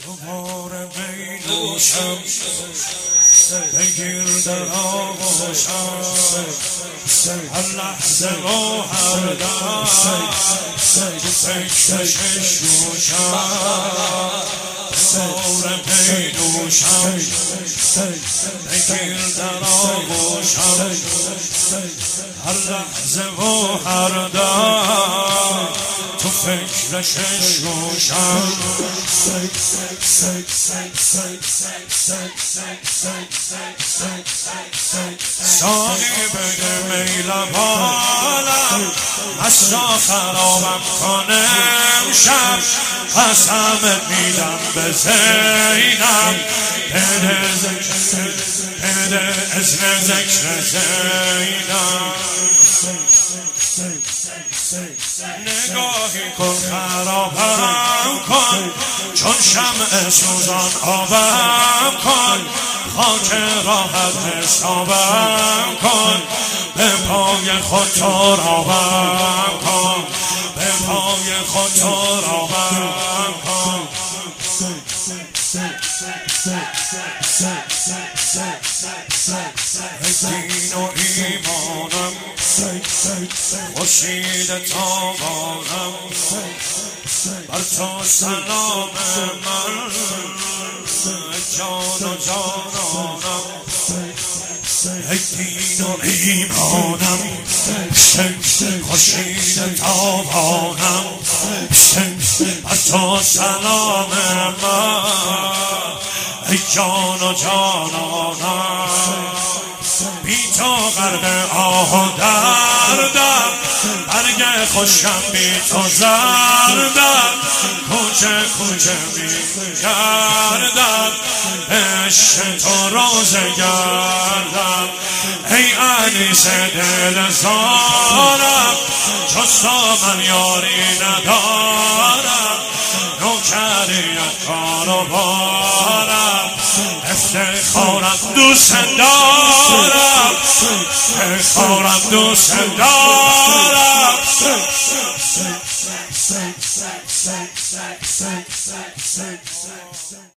دوباره می نوشم بگیر در آغوشم هر لحظه و هر دم تو فکر ششوشم دوباره می نوشم بگیر در آغوشم هر لحظه و هر دم تو فکر ششوشم ساقی بده می لبانم مستا خرابم کنه امشب قسمت میدم به زینب بده اذن ذکر زینب نگاهی کن خرابم کن چون شمع سوزان آبم کن خاک راحت حسابم کن به پای خود تو رابم کن به پای خود تو رابم کن دین و ایمانم خورشید تابانم بر تو سلام من جان و جانانم دین و ایمانم خورشید تابانم بر تو سلام من جان و جانانم بی تو غرق آه و دردم برگ خوشم بی تو زردم کوچه کوچه می گردم عشق تو روزه گردم ای انیس دل زارم جز تو من یاری ندارم نوکریت کار و بارم افتخارم دوست دارم افتخارم دوست دارم